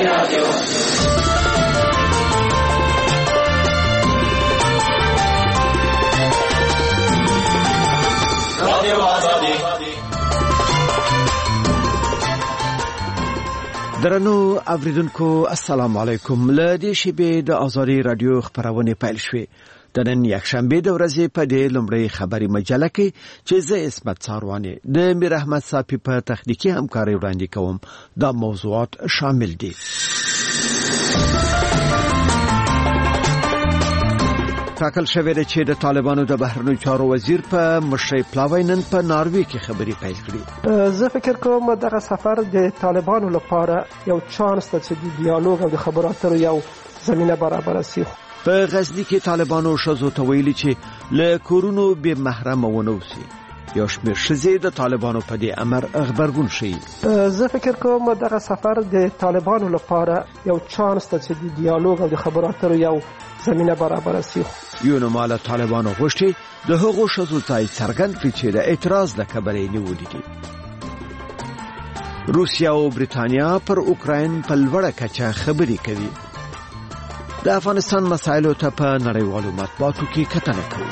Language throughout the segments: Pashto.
رادیو درنو اوریدونکو السلام علیکم. له دې شیبې د آزادي رادیو خبرونه پیل شوې. د نن یکشنبه د ورځې په دې لومړی خبري مجله کې چې زه اسمت څارواني د میر احمد صافي په تخنیکی همکاري وړاندې کوم. دا موضوعات شامل دي: ټاکل شوې ده چې د طالبانو د بهرنیو چارو وزیر په مشرۍ پلاوی نن په ناروې کې خبري پیل کړې. زه فکر کوم دغه سفر د طالبانو لپاره یو چانس دی چې د ډیالوګ او د خبرو اترو یو زمينه برابر شي. په غزنی کې طالبانو شذو ته ویلي چې له کورونو به محرم ونوسي. یو شمېر ښځې د طالبانو په دې امر غبرګون شي. زه فکر کوم دغه سفر د طالبانو لپاره یو چانس دی چې د ډیالوګ او د خبرو اترو یو زمينه برابر شي. یو نوماله طالبانو غوښتي د هغو ښځو ته څرګند کړي چې د اعتراض له کبله نیولې دي. روسیا او برېټانیا پر اوکراین په لوړه کچه خبرې کوي. د افغانستان مسایلو ته په نړیوالو مطبوعاتو کې کتنه کوي.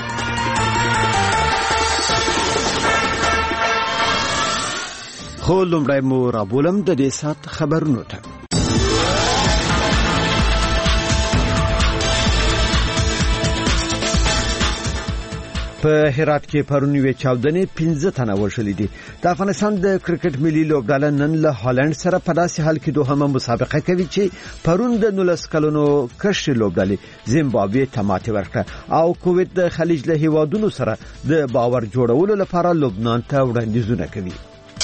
خو لومړی مو رابولم د دې سات خبرونو ته. په هرات کې پرون یو چاودنې 15 تنه وژل دي. د افغانستان د کرکټ ملي لوبډله نن له هالند سره په داسې حال کې دوهمه مسابقه کوي چې پرون د 19 کلونو کشر لوبډلې زیمبابوې ته ماتې ورکړه او کویت د خلیج له هیوادونو سره د باور جوړولو لپاره لبنان ته وړاندیزونه کوي.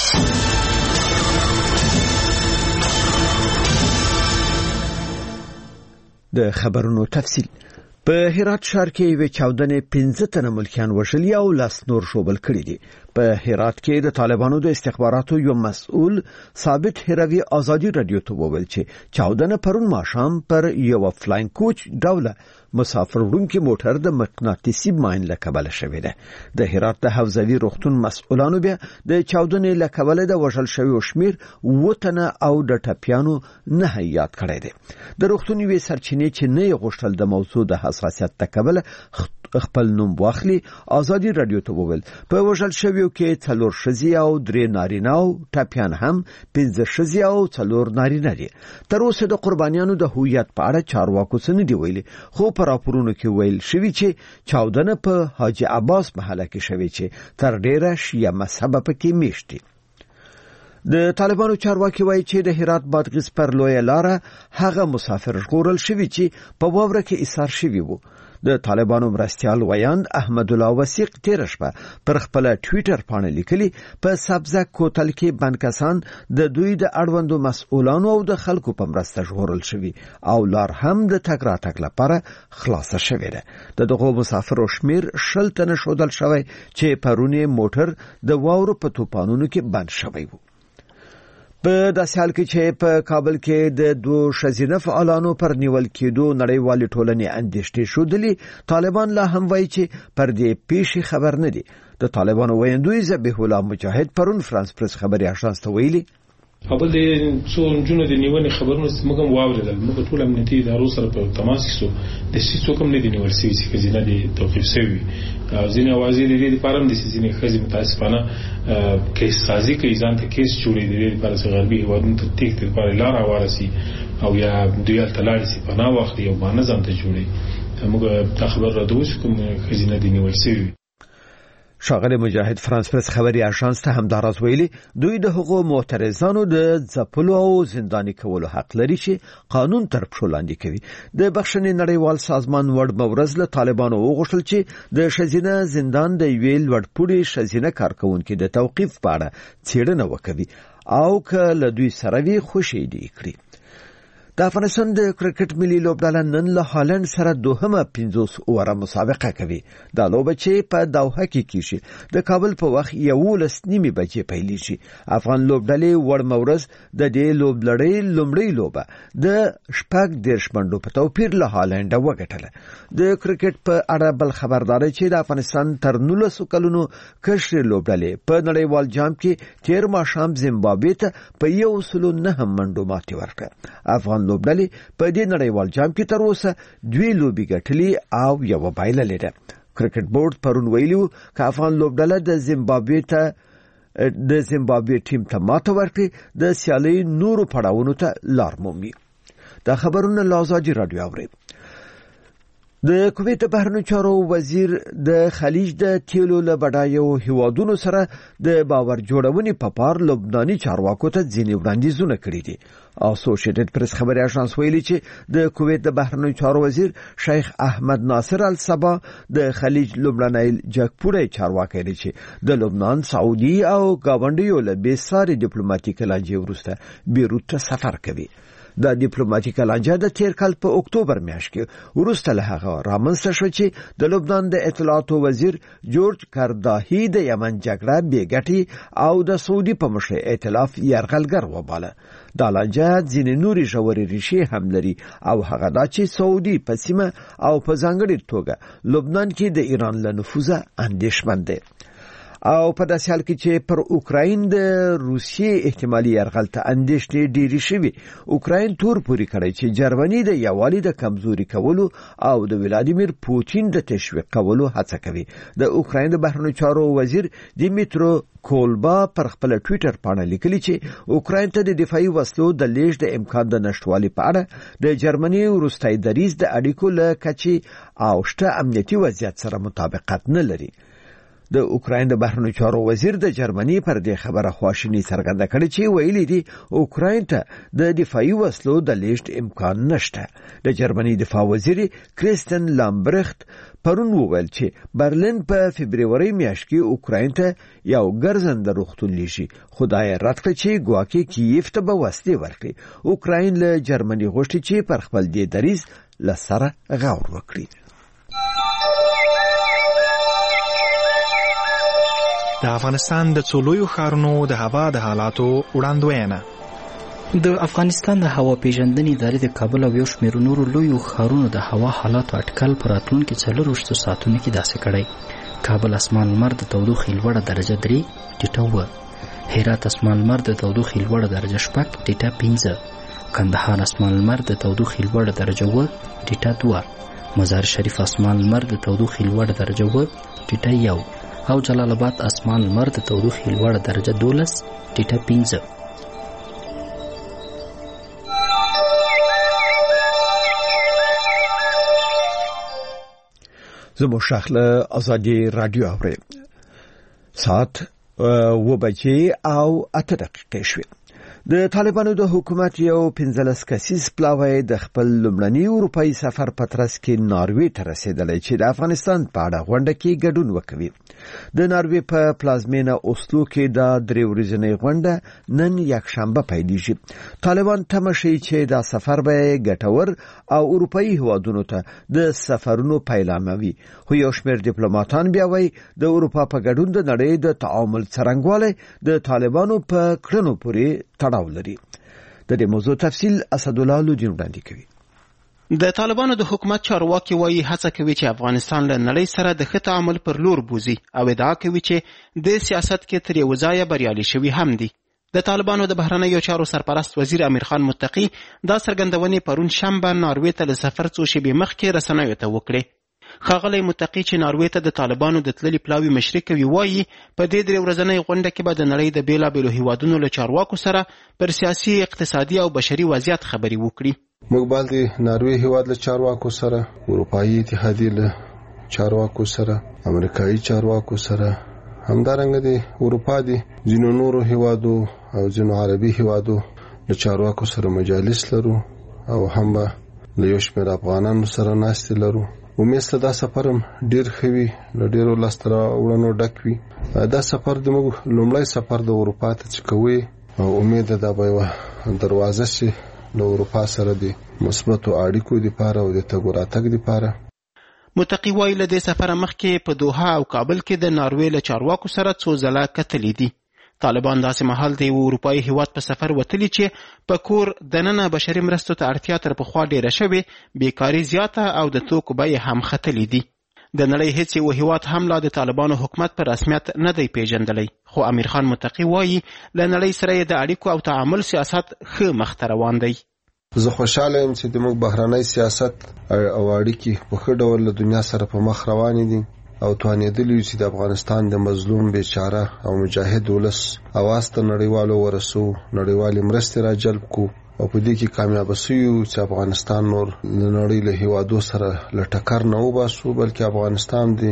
د خبرونو تفصیل. په هرات ښار کې یو چاودنې 15 تنه ملکیان وژل او لاس نور شوبل کړي دي. په هرات کې د طالبانو د استخباراتو یو مسؤل ثابت هروي آزادي رادیو ته وویل چې چاودنه پرون ماښام پر یو فلاین کوچ ډوله مسافر وړونکي موټر د مقناطیسي ماین له کبله شوې ده. د هرات د حوزوي روغتون مسؤلانو بیا د چاودنې له کبله د وژل شوی شمیر وټنه او د ټپیانو نه یاد کړی دی. د روغتون وی سرچینې چې نه غوښتل د موضوع د حساسیت له کبله خپل نوم واخلي آزادي رادیو ته وویل په وژل شویو کې 4 ښځې او 3 نارینه او ټپیان هم 15 ښځې او 4 نارینه دي. تر اوسه د قربانیانو د هویت په اړه چارواکو څه نه دی ویلي، خو په راپورونو کې ویل شوی چې چاودنه په حاجی عباس محله کې شوی چې تر ډیره شیعه مذهب پکې میشتي. د طالبانو چارواکي وایي چې د هرات بادغیس پر لویه لاره هغه مسافر ژغورل شوی چې په واوره کې ایثار شوی وو. د طالبانو مرستيال ویاند احمد الله وثیق تیر شپه پر خپل ټوئیټر باندې لیکلي په سبزه کوتل کې بنکسان د دوی د اړوندو مسؤلانو او د خلکو په مرسته ژغورل شوی او لار هم د تګ راتګ لپاره خلاصه شوې ده. دغه مسافر شمیر 20 تنه شودل شوی چې پرونه موټر د واورو په توپانونو کې بند شوی وو. په داسې حال کې چې په کابل کې د 2 ښځینه فعالانو پر نیول کېدو نړیوالې ټولنې اندېښنې شودلې. طالبان لا هم وایي چې پر دې پیښې خبر نه دي. د طالبانو ویاندوی ذبیح الله مجاهد پرون فرانس پریس خبري اژانس ته ویلي اول د څو جنونو د نیونې خبرونه موږ واوریدل. موږ ټول امنیتي ادارو سره په تماس کې سو د هیڅ کوم نه دی نیول شوی چې خزینه دي توقيف شوی. ځینې اوازې لري د پارم د سيزینې خزي متاسفانه کیس سازي کوي ځان ته کیس جوړې دي پر غربي هوادونو ته تیک تر پر لار وارسي او یا دویل تلاړي سي پناه وخت یو باندې ځان ته جوړي. موږ دا خبر را دوی کوم خزینه دي نیول شوی. شاغلی مجاهد فرانس پریس خبري اژانس ته هم دراز ویلي دوی د حقوق معترضانو د ځپلو او زنداني کولو حق لري چې قانون تر پښو لاندې کوي. د بخښنې نړیوال سازمان وړ مورز له طالبانو وغوښتل چې د شزینه زندان د ویل وړپوړي شزینه کارکونکو د توقيف په اړه څېړنه وکړي او که له دوی سره وي خوشي دي کړی. د افغانستان د کرکټ ملي لوبډله نن له هالند سره دوهمه 50 اوره مسابقه کوي. دا لوبه چې په دوحه کې کیږي د کابل په وخت 11:30 بجې پیلېږي. افغان لوبډلې وړ مورز د دې لوبلړۍ لومړی لوبه د 14 منډو په توپیر له هالند وګټله. د کرکټ په اړه بل خبرداري چې د افغانستان تر 19 کلونو کشر لوبډلې په نړیوال جام کې تیر ماښام زیمبابوې ته په 109 منډو ماتې ورکړه. افغان لوبډلې په دې نړیوال جام کې تر اوسه 2 لوبې ګټلې او یو بایللې ده. کرکټ بورډ پرون ویلو چې افغان لوبډله د زیمبابوې ټیم ته ماته ورکړي د سیالي نورو پړاوونو ته لار مومي. دا خبرونه لازاجي رادیو اوري. د کویت بهرنیو چارو وزیر د خلیج د تیلو له بډایو هیوادونو سره د باور جوړونې په پار لبناني چارواکو ته ځینې وړاندیزونه کړي دي. اسوسییټډ پریس خبري اژانس ویلي چې د کویت د بهرنیو چارو وزیر شیخ احمد ناصر الصبا د خلیج لبناني جګپوړی چارواکي دی چې د لبنان، سعودي او گاونډیو له بیساري ډیپلوماټیک لانجې وروسته بیروت ته سفر کوي. د ډیپلوماټیک لانجه د تیر کال په اکتوبر میاشت کې وروسته له هغه رامنځته شو چې د لبنان د اطلاعاتو وزیر جورج کرداهی د یمن جګړه بیګټي او د سعودي په مشرۍ ائتلاف یرغلګر وباله. دا لانجه ځینې نوري ژورې ریښې هم لري او هغه دا چې سعودي په سیمه او په ځانګړي توګه لبنان کې د ایران له نفوذه اندېښمن دی. او په داسې حال کې چې پر اوکراین د روسیې احتمالي یرغل ته اندېښنې ډېرې شوي. اوکراین تور پورې کړی چې جرمني د یووالي د کمزوري کولو او د ولادیمیر پوتین د تشویق کولو هڅه کوي. د اوکراین د بهرنیو چارو وزیر دیمیترو کولبا پر خپل ټوئیټر باندې لیکلي چې اوکراین ته د دفاعي وسلو د لیږد د امکان د نشټوالي په اړه د جرمني وروستي دریځ د اړیکو له کچې او شته امنیتي وضعیت سره مطابقت نه لري. د اوکراین د بهرنیو چارو وزیر د جرمني پر دې خبره خواشیني څرګنده کړې چې ویلي دي اوکراین ته د دفاعي وسلو د لیږد امکان نشته. د جرمني دفاع وزیر کریستن لامبرخت پرون وویل چې برلین په فبرवरी میاشت کې اوکراین ته یو ګرځنده روغتون لیږي. خدای رد کړ چې ګواکې کیف ته به وسلې ورکړي. اوکراین له جرمني غوښتي چې پر خپل دې دریځ له سره غور وکړي. د افغانستان د څولویو ښارونو د هوا د حالاتو وړاندوینه. د افغانستان د هوا پیژندنې ادارې د کابل او یو شمېر نورو لویو ښارونو د هوا حالاتو اټکل په راتلونکي 24 ساعتونو کې داسې کړی. کابل اسمان لمر د تودوخې لوړه درجه 3 ټیټه 2، هرات اسمان لمر د تودوخې لوړه درجه 6 ټیټه 5، کندهار اسمان لمر د تودوخې لوړه درجه 2 ټیټه 2، مزار شریف اسمان لمر د تودوخې لوړه درجه 2 ټیټه 1 او جلال آباد اسمان لمر د تودوخې لوړه درجه 12 ټیټه 15. زموږ شاخله ازادي رادیو اوري. ساعت 2:08 شوې. د طالبانو د حکومت یو 15 کسیز پلاوی د خپل لومړني اروپאי سفر په ترڅ کې ناروې ته رسیدلی چې د افغانستان په اړه غونډه کې ګډون وکوي. د ناروې په پلازمینه اوسلو کې د 3 ورځې غونډه نن یکشنبه پیلېږي. طالبان تمه شي چې دا سفر به ګټور او اروپאי هیوادونو ته د سفرونو پیلاموي. خو یو شمېر ډیپلوماټان بیا وایي د اروپا په ګډون د نړۍ د تعامل څرنګوالی د طالبانو په کړنو پورې تړاو لري. د دې موضوع تفصیل اسدالله لودین وړاندې کوي. د طالبانو د حکومت چارواکي وایي هڅه کوي چې افغانستان له نړۍ سره د ښه تعامل پر لور بوزي او ادعا کوي چې د سیاست کې تر یو ځایه بریالي شوي هم دي. د طالبانو د بهرنیو چارو سرپرست وزیر امیر خان متقی دا څرګندونې پرون شنبه ناروې ته له سفر څو شېبې مخکې رسنیو ته وکړې. ښاغلی متقی چې ناروې ته د طالبانو د تللي پلاوي مشري کوي وایي په دې 3 ورځنۍ غونډه کې به د نړۍ د بیلابیلو هیوادونو له چارواکو سره پر سیاسي، اقتصادي او بشري وضعیت خبرې وکړي. موږ باید د ناروې هیواد له چارواکو سره، اروپایي اتحادیې له چارواکو سره، امریکایي چارواکو سره، همدارنګه د اروپا د ځینو نورو هیوادو او ځینو عربي هیوادو له چارواکو سره مجالس لرو او هم به له یو شمېر افغانانو سره ناستې لرو. امید ته دا سفر هم ډېر ښه وي، له ډېرو لاسته راوړنو ډک وي. دا سفر زموږ لومړی سفر د اروپا ته چې کوي او امید ده دا به یوه دروازه شي له اروپا سره د مثبتو اړیکو لپاره او د تګ راتګ لپاره. متقی وایي له دې سفره مخکې په دوحه او کابل کې د ناروې له چارواکو سره څو ځله کتلي دي. طالبان داسې مهال د یو اروپایي هیواد په سفر وتلي چې په کور دننه بشري مرستو ته اړتیا تر پخوا ډیره شوې، بیکاري زیاته او د توکو بیې هم ختلي دي. د نړۍ هیڅ یو هیواد هم لا د طالبانو حکومت په رسمیت نه دی پیژندلی، خو امیر خان متقی وایي له نړۍ سره یې د اړیکو او تعامل سیاست ښه مخته روان دی. زه خوشاله یم چې زموږ بهرنی سیاست او اړیکې په ښه ډول له دنیا سره په مخ روانې دي او توانېدلی چې د افغانستان د مظلوم بیچاره او مجاهد ولس اواز ته نړیوالو ورسو، نړیوالې مرستې را جلب کو او په دې کې کامیاب شو چې افغانستان نور له نړۍ له هیوادو سره له ټکر نه وباسو، بلکې افغانستان د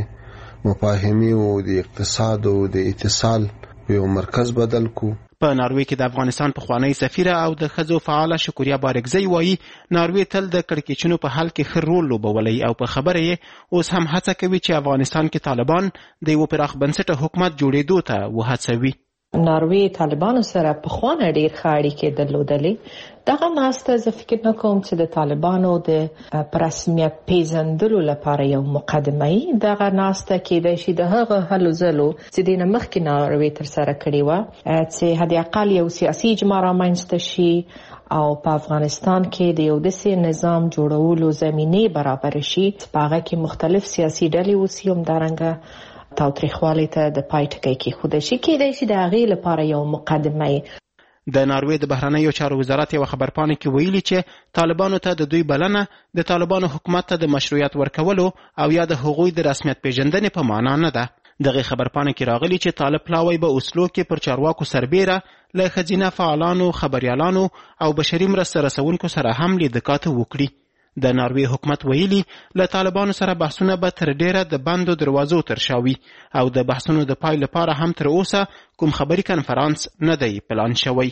مفاهمې او د اقتصاد او د اتصال یو مرکز بدل کو. په ناروې کې د افغانستان پخوانی سفیره او د ښځو فعاله شکوریا بارکزی وایي ناروې تل د کړکېچونو په حل کې ښه رول لوبولی او په خبره یې اوس هم هڅه کوي چې افغانستان کې طالبان د یو پراخ بنسټه حکومت جوړېدو ته وهڅوي. ناروې طالبانو سره پخوانه ډېر ښه اړیکې درلودلې. دغه ناسته زه فکر نه کوم چې د طالبانو د په رسمیت پیژندلو لپاره یو مقدمه وي. دغه ناسته کېدای شي د هغه هلو ځلو چې د نه مخکې ناروې ترسره کړې وه چې حد اقل یو سیاسي اجماع رامنځته شي او په افغانستان کې د یو داسې نظام جوړولو زمینې برابر شي چې په هغه کې مختلف سیاسي ډلې اوسي، همدارنګه تاوتریخوالي ته د پای ټکی کېښودل شي. کېدای شي د هغې لپاره یو مقدمه وي. د ناروې د بهرنیو چارو وزارت یوه خبرپاڼه کې ویلي چې طالبانو ته د دوی بلنه د طالبانو حکومت ته د مشروعیت ورکولو او یا د هغوی د رسمیت پیژندنې په معنا نه ده. دغه خبرپاڼه کې راغلي چې طالب پلاوی به اوسلو کې پر چارواکو سربیره له ښځینه فعالانو، خبریالانو او بشري مرسته رسونکو سره هم لیدکاته وکړي. د ناروې حکومت ویلي له طالبانو سره بحثونه به تر ډیره د بندو دروازو ترشا وي او د بحثونو د پای لپاره هم تر اوسه کوم خبري کنفرانس نه دی پلان شوی.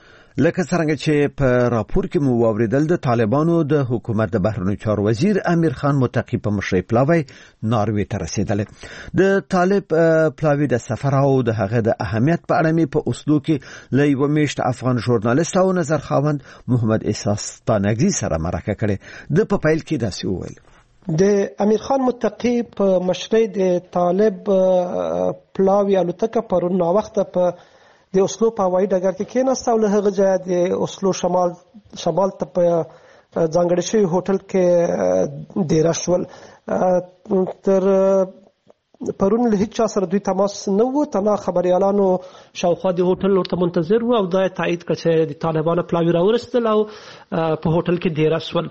لکه څنګه چې په راپور کې مو واوریدل د طالبانو د حکومت د بهرنیو چارو وزیر امیر خان متقی په مشرۍ پلاوی ناروې ته رسیدل. د طالب پلاوی د سفر او د هغه د اهمیت په اړه مې په اوسلو کې له یو میشت افغان ژورنالیست او نظر خاوند محمد احساس ستانګزي سره مرکه کړې. د په پیل کې داسې وویل د امیر خان متقی په مشرۍ د طالب پلاوی الوتکه پرون ناوخته په د اوسلو په هوایي ډګر کې کېناسته او له هغه ځایه د اوسلو شمال ته په ځانګړي شوي هوټل کې دیره شول. تر پرون له هیڅ چا سره دوی تماس نه و، تنها خبریالانو شاوخوا د هوټل ورته منتظر و او دا یې تایید کړه چې د طالبانو پلاوي راورسېدل او په هوټل کې دیره شول.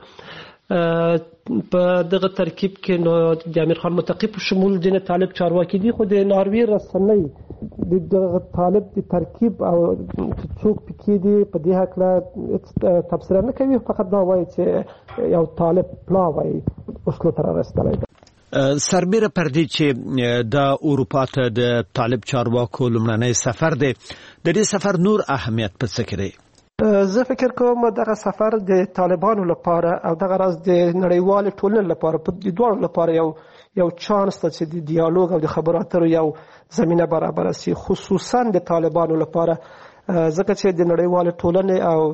په دغه ترکیب کې نو د امیر خان متقی په شمول ځینې طالب چارواکي دي، خو د ناروې رسنۍ د طالب د ترکیب او څوک پکې دي په دې هکله تبصره نه کوي، فقط دا وایي چې یو طالب پلاوی اوسلو ته رارسېدلی دی. سربیره پر دې چې د اروپا ته د طالب چارواکو لومړنی سفر دی، د دې سفر نور اهمیت په څه کې دی؟ زه فکر کوم دغه سفر د طالبانو لپاره او دغه راز د نړیوال ټولنې لپاره په دواړو لپاره یو چانس ته چې د دیالوګ او د خبرو اترو یو زمینه برابره سي، خصوصا د طالبانو لپاره، ځکه چې د نړیوال ټولنې او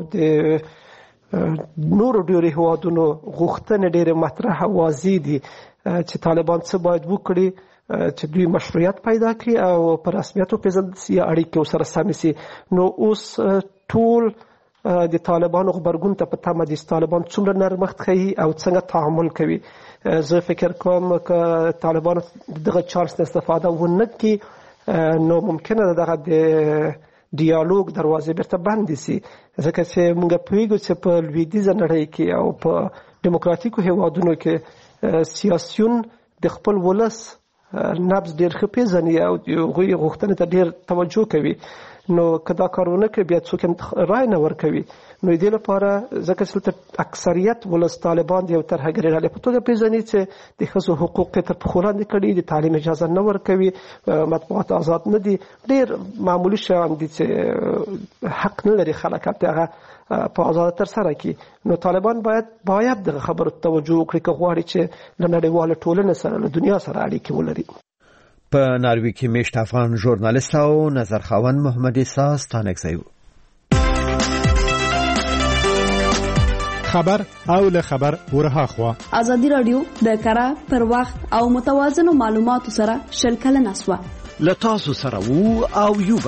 د نورو ډیرو هیوادونو غوښتنې ډیرې مطرح او واضح دي چې طالبان څه باید وکړي چې دوی مشروعیت پیدا کړي او په رسمیت وپېژندل سي، اړیکې ورسره سمې سي. نو اوس ټول د طالبانو غبرګون ته په تمه دي چې طالبان څومره نرمښت ښیي او څنګه تعامل کوي. زه فکر کوم که طالبانو دغه چانس نه استفاده ونه کړي نو ممکنه ده دغه د دیالوګ دروازې بیرته بندې سي، ځکه چې موږ پوهیږو چې په لویدیځه نړۍ کې او په ډیموکراتیکو هیوادونو کې سیاسیون د خپل ولس نبض ډېر ښه پېژني او هغوی غوښتنې ته ډېر توجه کوي. نو که دا کارونه کوي بیا څوک رای نه ورکوي. نو دې لپاره ځکه چې اکثریت ولس طالبان د یو ترهګرې ډلې په توګه پېژني چې د ښځو حقوق یې تر پښو لاندې کړي، د تعلیم اجازه نه ورکوي، مطبوعات آزاد نه دي، ډېر معمولي شیان دي چې حق نه لري خلک هغه په آزاده ترسره کړي. نو طالبان باید دغه خبرو ته توجه وکړي که غواړي چې له نړیواله ټولنې سره له دنیا سره اړیکې ولري. په ناروې کې میشت افغان ژورنالیست او نظر خاوند محمد احساس ستانګزی و. خبر او له خبر ورها خوا ازادي رادیو د کره پر وخت او متوازن معلوماتو سره شلکل نسوا لتاسو سره وو او یوبا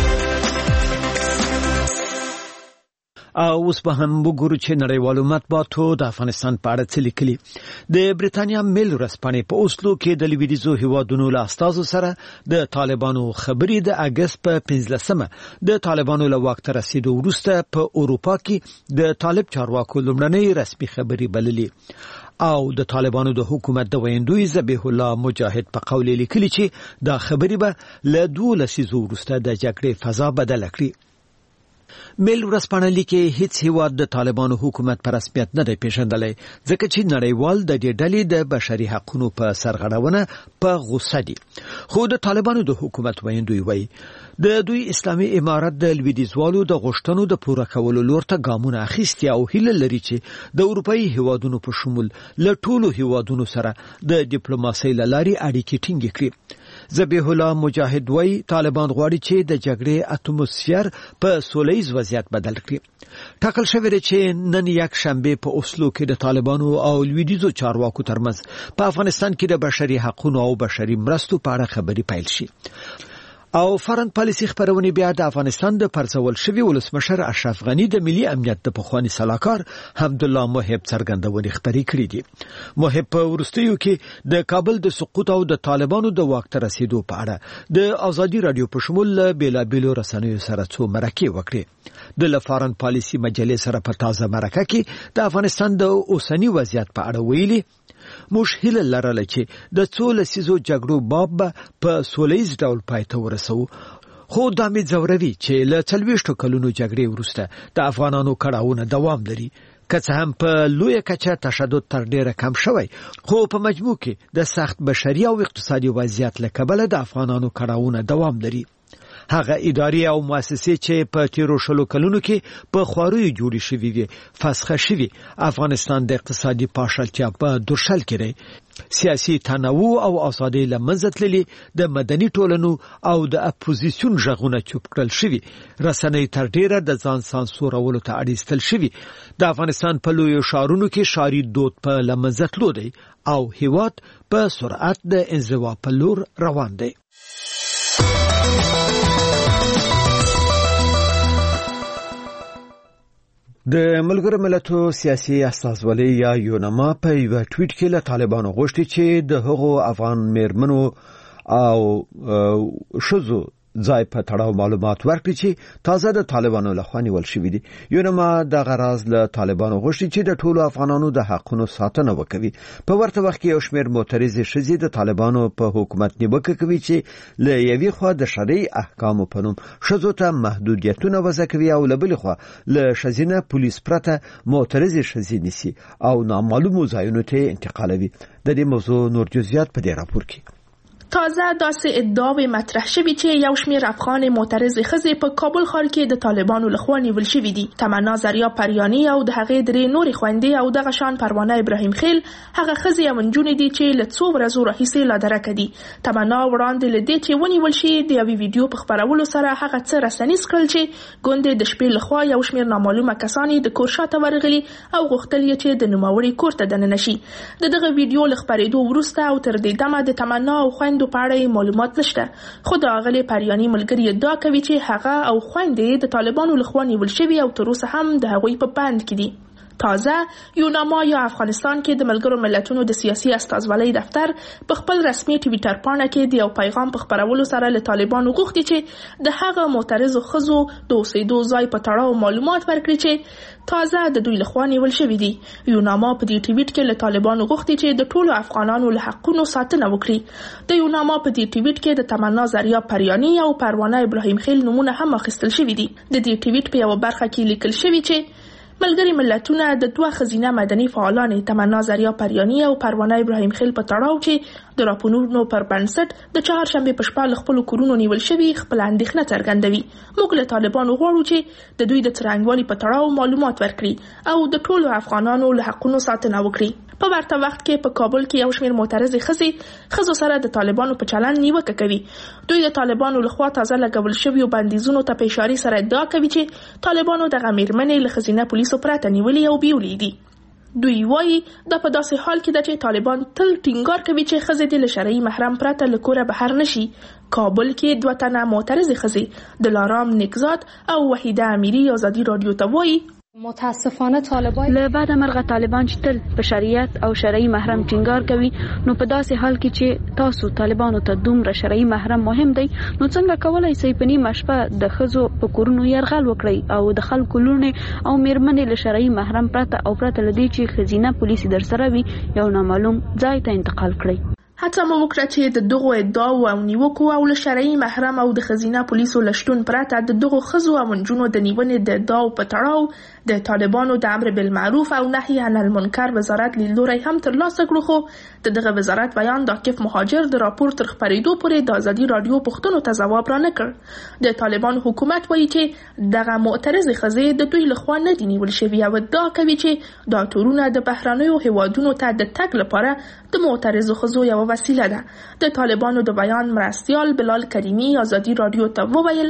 او اوس به هم وګورو چې نړیوالو مطبوعاتو د افغانستان په اړه څه لیکلي. د بریتانیا میل ورځپاڼې په اوسلو کې د لویدیځو هیوادونو له استازو سره د طالبانو خبرې د اگست په 15مه د طالبانو له واک ته رسیدو وروسته په اروپا کې د طالب چارواکو لومړنۍ رسمي خبرې بللې. او د طالبانو د حکومت د ویندوی ذبیح الله مجاهد په قول لیکلي چې دا خبرې به له 2 لسیزو وروسته د جګړې فضا بدل کړي. میل ورځپاڼه لیکي هیڅ هیواد د طالبانو حکومت پر رسمیت نه دی پیژندلی ځکه چې نړیوال د دې ډلې د بشري حقوقو په سرغړونه په غوسه دي. خو د طالبانو د حکومت ویندوی وایي د دوی اسلامي امارت د لویدیځوالو د غوښتنو د پوره کولو لور ته ګامونه اخیستي او هیله لري چې د اروپאי هیوادونو په شمول له ټولو هیوادونو سره د ډیپلوماسۍ له لارې اړیکې ټینګې کړي. ذبیح الله مجاهد وایي طالبان غواړي چې د جګړې اتموسفیر په سولهییز وضعیت بدل کړي. ټاکل شوی دی چې نن یک شنبه په اوسلو کې د طالبانو او لویدیځو چارواکو ترمنځ په افغانستان کې د بشري حقوقو او بشري مرستو په اړه خبرې پیل شي. او فارن پالیسي خبرونه بیا د افغانستان د پرځول شوی ولسمشر اشرف غنی د ملي امنیت د پخوانی سلاکار حمدالله محب څرګندونې خبرې کړې دي. محب په ورستیو کې د کابل د سقوط او د طالبانو د واک ته رسیدو په اړه د ازادي رادیو په شمول بیلابیلو رسنیو سره څو مرکې وکړې. د فارن پالیسي مجلې سره په تازه مرکه کې د افغانستان د اوسنی وضعیت په اړه ویلي موږ هیله لرله چې د څو لسیزو جګړو باب په سولهییز ډول پای ته ورسو. خو دا مې ځوروي چې له 40 کلونو جګړې وروسته د افغانانو کړاوونه دوام لري. که څه هم په لویه کچه تشدد تر ډیره کم شوی خو په مجموع کې د سخت بشري او اقتصادي وضعیت له کبله د افغانانو کړاوونه دوام لري. هغه اداري او مؤسسې چې په تیرو 20 کلونو کې په خواروي جوړې شوې دي فسخه شوي. افغانستان د اقتصادي پاشلتیا په درشل کې دی. سیاسي تنوع او ازادي له منځه تللي، د مدني ټولنو او د اپوزیسیون ژغونه چوپ کړل شوي، رسنۍ تر ډیره د ځان سانسورولو ته اړیستل شوي. د افغانستان په لویو ښارونو کې ښاري دود په له منځه تلو دی او هیواد په سرعت د انزوا په لور روان دی. د ملګرو ملتونو سیاسي استازولۍ یا یونما په یو ټویټ کې له طالبانو غوښتي چې د هغو افغان میرمنو او شذو ځای په تړاو معلومات ورکړي چې تازه د طالبانو لخوا نیول شوي دي. یونما د غرض له طالبانو غوښتي چې د ټولو افغانانو د حقونو ساتنه وکړي. په ورته وخت کې یو شمېر معترضې ښځې د طالبانو په حکومت نیوکه کوي چې له یوې خوا د شرعي احکامو په نوم ښځو ته محدودیتونه وضع کوي او له بلې خوا له ښځینه پولیس پرته معترضې ښځې نیسي او نامعلومو ځایونو ته انتقالوي. د دې موضوع نور جزئیات په دې راپور کې. تازه داسې ادعاوې مطرح شوي چې یو شمېر افغان معترضې ښځې په کابل ښار کې د طالبانو لخوا نیول شوي دي. تمنا زریا پریانی او د هغې درې نورې خویندې او دغه شان پروانه ابراهیم خیل هغه ښځې او نجونې دي چې له څو ورځو راهیسې لا درکه دي. تمنا وړاندې له دې چې ونیول شي د یوې ویډیو په خپرولو سره هغه څه رسنیز کړل چې ګوندې د شپې لخوا یو شمېر نامعلومه کسان د کور شاته ورغلي او غوښتل یې چې د نوموړي کور ته دننه شي. د دغه ویډیو له خپرېدو وروسته او تر دې دمه د تمنا او خویندو په اړه معلومات نشته. خو د اغلې پریانی ملګری ادعا کوي چې هغه او خویندې د طالبانو لخوا نیول شوي او تر اوسه هم د هغوی په بند کې دي. تازه یوناما یا افغانستان کې د ملګرو ملتونو د سیاسي استازولۍ دفتر په خپل رسمي ټویټر پاڼه کې د یو پیغام په خپرولو سره له طالبانو غوښتي چې د هغه معترضو ښځو د اوسېدو ځای په تړاو معلومات ورکړي چې تازه د دوی لخوا نیول شوي دي. یوناما په دې ټویټ کې له طالبانو غوښتي چې د ټولو افغانانو له حقونو ساتنه وکړي. د یوناما په دې ټویټ کې د تمنا زریا پریانی او پروانه ابراهیم خیل نومونه هم اخیستل شوي دي. د دې ټویټ په یو برخه کې لیکل شوي چې ملګری ملتونه د دوه ښځینه مدني فعالانې تمنا زریا پریانی او پروانه ابراهیم خیل په تړاو چې د راپورونو پر بنسټ د چهارشنبې په شپه له خپلو کورونو نیول شوي خپل اندېښنه څرګندوي. موږ له طالبانو غواړو چې د دوی د څرنګوالي په تړاو معلومات ورکړي او د ټولو افغانانو له حقونو ساتنه وکړي. په ورته وخت کې په کابل کې یو شمېر معترضې ښځو سره د طالبانو په چلند نیوکه کوي. دوی د طالبانو لخوا تازه لګول شویو بندیزونو ته په اشارې سره ادعا کوي چې طالبانو دغه میرمنې له ښځینه پولیسو پولیسو پرته نیولې او بیولې دي. دوی وایي دا په داسې حال کې ده چې طالبان تل ټینګار کوي چې ښځې دې له شرعي محرم پرته له کوره بهر نشي. کابل کې 2 تنه معترضې ښځې دلارام نیکزاد او وحیده امیری ازادي رادیو ته وایي متاسفانه طالبان له بعد مرغه طالبان چې تل په شریعت او شرعي محرم ټینګار کوي، نو په داسې حال کې چې تاسو طالبانو ته دومره شرعي محرم مهم دی، نو څنګه کولای شئ په نیمه شپه د ښځو په کورونو یرغل وکړئ او د خلکو لوڼې او میرمنې له شرعي محرم پرته او پرته له دې چې ښځینه پولیس در سره وي یو نامعلوم ځای ته انتقال کړئ. هڅه مو وکړه چې د دغو ادعاو او نیوکو او له شرعي محرم او د ښځینه پولیسو له شتون پرته د دغو ښځو او نجونو د نیونې د ادعاو په تړاو د طالبانو د امر بالمعروف او نهي عن المنکر وزارت لیدلوری هم ترلاسه کړو، خو د دغه وزارت بیان د عاکف مهاجر د راپور تر خپرېدو پورې د ازادي رادیو پوښتنو ته ځواب را نه کړ. د طالبانو حکومت وایي چې دغه معترضې ښځې د دوی لخوا نه دي نیول شوي او ادعا کوي چې دا تورونه د بهرنیو هیوادونو ته د تګ لپاره د معترضو ښځو یوه وسیله ده. د طالبانو د بیان مرستیال بلال کریمی ازادی رادیو ته وویل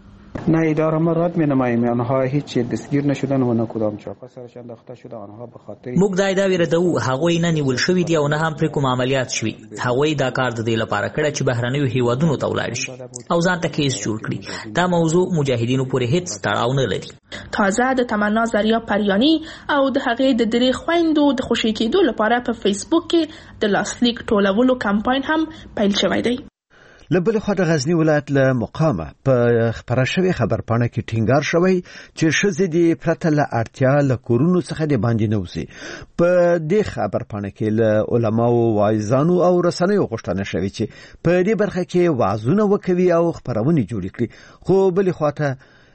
نه اداره ما رد می‌نماییم، آنها هیچ دستگیر نشدن و نه کدام چاپه سرش انداخته شده. آنها به خاطر موږ دا ادعا ویردو هغوی نه نیول شوي دي او نه هم پرې کوم عملیات شوي. هغوی دا کار د دې لپاره کړی چې بهرنیو هیوادونو ته ولاړ شي او ځان ته کیس جوړ کړي. دا موضوع مجاهدینو پورې هیڅ تړاو نه لري. تازه د تمنا زریا پریانی او د هغې د درې خویندو د خوشي کېدو لپاره په فیسبوک کې د لاسلیک ټولولو کمپاین هم پیل شوی دی. لبل خو د غزنی ولایت له مقامه په خبره شوی خبرپاڼه کې ټینګار شوی چې ښځې د پرته له اړتیا له کورونو څخه د باندې نه وځي. په دې خبرپاڼه کې له علماو، واعظانو او رسنیو غوښتنه شوی چې په دې برخه کې وعظونه وکوي او خبرونه جوړ کړي، خو بل خواته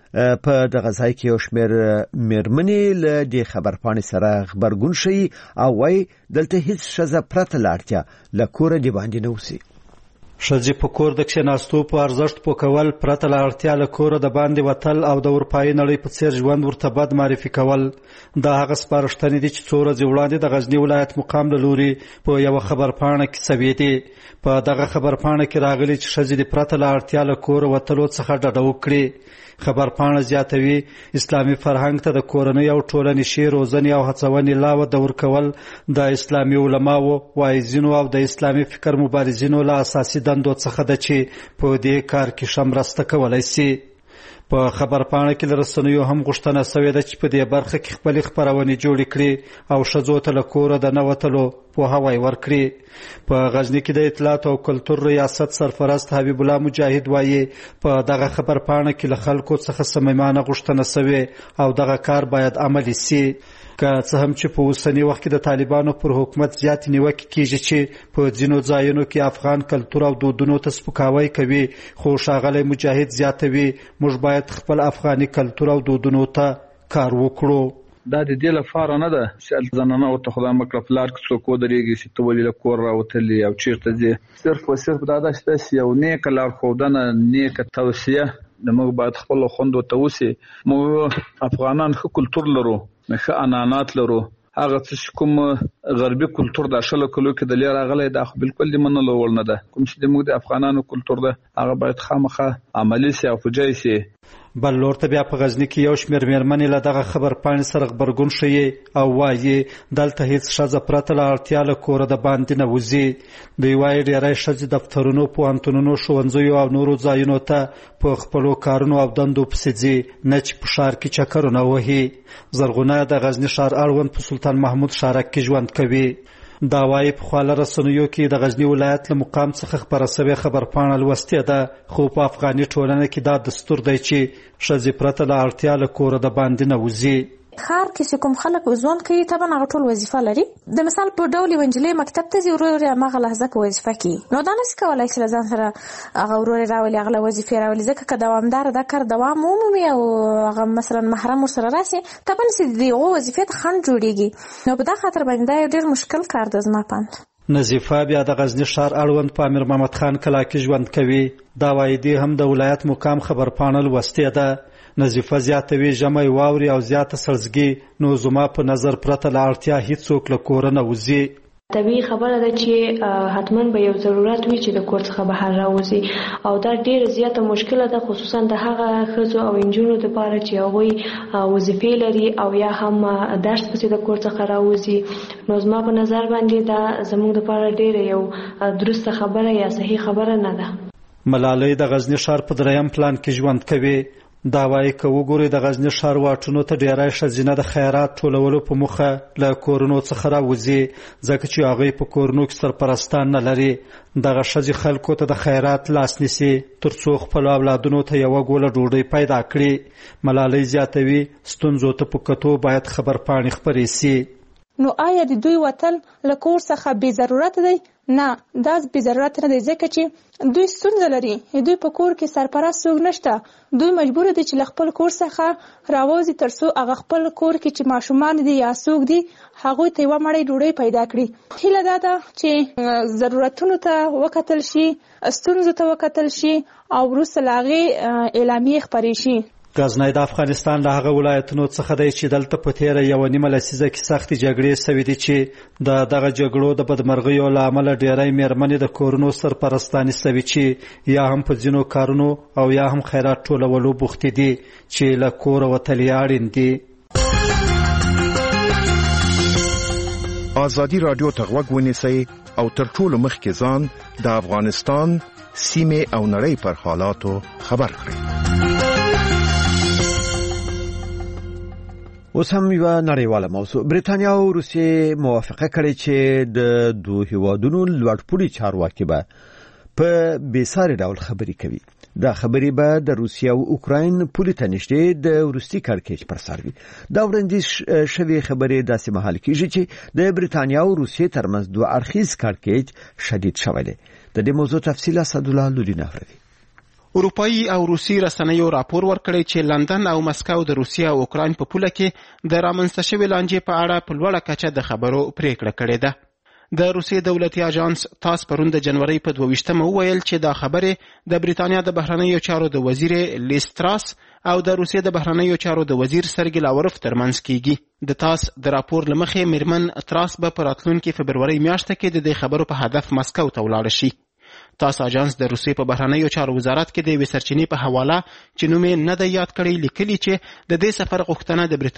په دغه ځای کې یو شمېر میرمنې له دې خبرپاڼې سره خبرګون شي او وايي دلته هیڅ ښځه پرته له اړتیا له کوره د باندې نه وځي. ښځې په کور د کښېناستو په ارزښت پوکول، پرته له اړتیا له کوره د باندې وتل او د اروپایي نړۍ په څیر ژوند ورته بد معرفي کول، دا هغه سپارښتنې دي چې څو ورځې وړاندې د غزني ولایت مقام له لوري په یوه خبرپاڼه کې شوې دي. په دغه خبرپاڼه کې راغلي چې ښځې د پرته له اړتیا له کوره وتلو څخه ډډه وکړي. خبرپاڼه زیاتوي اسلامي فرهنګ ته د کورنۍ او ټولنیزې روزنې او هڅونې علاوه د ورکول د اسلامي علماو، واعظینو او د اسلامي فکر مبارزینو له اساسي دندو څخه ده چې په دې کار کې ښه مرسته کولی شي. په خبرپاڼه کې له رسنیو هم غوښتنه شوې ده چې په دې برخه کې خپلې خپرونې جوړې کړي او ښځو ته له کوره د نه وتلو پوهاوی ورکړي. په غزني کې د اطلاعات او کلتور ریاست سرپرست حبیب الله مجاهد وایي په دغه خبرپاڼه کې له خلکو څخه صمیمانه غوښتنه شوې او دغه کار باید عملي شي. که څه هم چې په اوسني وخت کې د طالبانو پر حکومت زیات نیوکې کیږي چې په ځینو ځایونو کې افغان کلتور او دودونو ته سپکاوی کوي، خو ښاغلی مجاهد زیاتوي موږ باید خپل افغاني کلتور او دودونو ته کار وکړو. دا د دې لپاره نه ده چې زنانه ورته خدای مکړه پلار کې څوک ودرېږي چې ته ولې له کور راوتلې او چېرته ځې. صرف او صرف دا ده چې داسې یو نیکه لارښودنه، نیکه توصیه د موږ باید خپلو خویندو ته وشي. موږ افغانان ښه کلتور لرو، ښه عنعنات لرو. هغه څه چې کوم غربي کلتور د 80 کلو کې د لې راغلی دا خو بالکل د منلو وړ نه ده. کوم چې زموږ د افغانانو کلتور ده هغه باید خامخا عملي شي او پوجای شي. بل لور ته بیا په غزني کې یو شمېر میرمنې له دغه خبرپاڼې سره غبرګون ښیي او وایي دلته هیڅ ښځه پرته له اړتیا له کوره د باندې نه وځي. دوی وایي ډېری ښځې دفترونو، پوهنتونونو، ښوونځیو او نورو ځایونو ته په خپلو کارونو او دندو پسې ځي، نه چې په ښار کې چکرونه وهي. زرغونه د غزني ښار اړوند په سلطان محمود شارک کې ژوند کوي. دا وایي پخوا له رسنیو کې د غزني ولایت له مقام څخه خپره شوې خبرپاڼه لوستې ده، خو په افغاني ټولنه کې دا دستور دی چې ښځې پرته له اړتیا له کوره د باندې نه وځي. خار کې کوم خلک ژوند کوي طبعا هغه ټول وظیفه لري. د مثال په ډول ونجلې مکتب ته ځي، ورور یې هغه لحظه کې وظیفه کوي، نو دا نشي کولای چې ځان سره هغه ورور راولي هغه وظیفه راولي، ځکه که دوامدار دا کار دوام ومومي او هغه مثلا محرم ورسره راشي طبعا چې دغه وظیفه ته خنډ جوړیږي. نو په دا خاطر باندې دا ډېر مشکل کار دی زما پاند. نظیفه بیا د غزني ښار اړوند په امیر محمد خان کلا کې ژوند کوي. دا وایي دی هم د ولایت مقام خبرپاڼه لوستې ده. نظیفه زیاتوي ژمی واوري او زیاته سړزګي، نو زما په نظر پرته له اړتیا هیڅوک له کوره نه وځي. طبیعي خبره ده چې حتما به یو ضرورت وي چې د کور څخه بهر راوځي او دا ډیره زیاته مشکله ده، خصوصا د هغه ښځو او نجونو لپاره چې هغوی وظیفې لري او یا هم درس پسې د کور څخه راوځي. نو زما په نظر باندې دا زموږ لپاره ډیره یو درسته خبره یا صحیح خبره نه ده. ملالۍ د غزنی ښار په 3م پلان کې ژوند کوي. دا وایي که وګورئ د غزنی ښار واټونو ته ډیری ښځینه د خیرات ټولولو په موخه له کورونو څخه راوځي، ځکه چې هغوی په کورونو کې سرپرستان نه لري. دغه ښځې خلکو ته د خیرات لاس نیسي تر څو خپلو اولادونو ته یوه ګوله ډوډۍ پیدا کړي. ملالۍ زیاتوي ستونزو ته په کتو باید خبرپاڼې خپرې سي. نو آیا د دوی وتل له کور څخه بې ضرورت دی؟ نه، دا بې ضرورت نه دی، ځکه چې دوی ستونزه لري. دوی په کور کې سرپرست څوک نشته. دوی مجبور دي چې له خپل کور څخه راوځي تر څو هغه خپل کور کې چې ماشومان دي یا څوک دي هغوی ته یوه مړۍ ډوډۍ پیدا کړي. هیله دا ده چې ضرورتونو ته وکتل شي، ستونزو ته وکتل شي او وروسته له هغې اعلامیې خپرې شي. غزنی د افغانستان له هغه ولایتونو څخه دی چې دلته په تیره 1.5 لسیزه کې سختې جګړې سوي دي چې دغه جګړو د بدمرغیو له امله ډیری میرمنې د کورونو سرپرستانې سوي چې یا هم په ځینو کارونو او یا هم خیرات ټولولو بوختې دي چې له کوره وتل یې اړین دي. ازادي راډیو ته غوږ ونیسئ او تر ټولو مخکې ځان د افغانستان سیمې او نړۍ پر حالاتو خبر کړئ. اوس هم یوه نړیواله موضوع. بریتانیا او روسیې موافقه کړې چې د دوه هیوادونو لوړپوړي چارواکي به په بېساري ډول خبرې کوي. دا خبرې به د روسیې او اوکراین پولې ته نږدې د وروستي کړکېچ پر سر وي. دا وړاندیز شوې خبرې داسې مهال کېږي چې د بریتانیا او روسیې ترمنځ دوه اړخیز کړکېچ شدید شوی دی. د دې موضوع تفصیل اسدالله لودین اوري. اروپایي او روسي رسنیو راپور ورکړی چې لندن او مسکو د روسیې او اوکراین په پوله کې د رامنځته شوې لانجې په اړه په لوړه کچه د خبرو پریکړه کړې ده. د روسیې دولتي اژانس تاس پرون د جنوري په 22 وویل چې دا خبرې د بریتانیا د بهرنیو چارو د وزیر لیز تراس او د روسیې د بهرنیو چارو د وزیر سرګی لاوروف ترمنځ کیږي. د تاس د راپور لمخې میرمن تراس به په راتلونکي فبروري میاشت کې د دې خبرو په هدف مسکو ته ولاړ شي. تاس اژانس د روسیې په بهرنیو چارو وزارت کې د یوې سرچینې په حواله چې نوم یې نه دی یاد کړی لیکلي چې د دې سفر غوښتنه د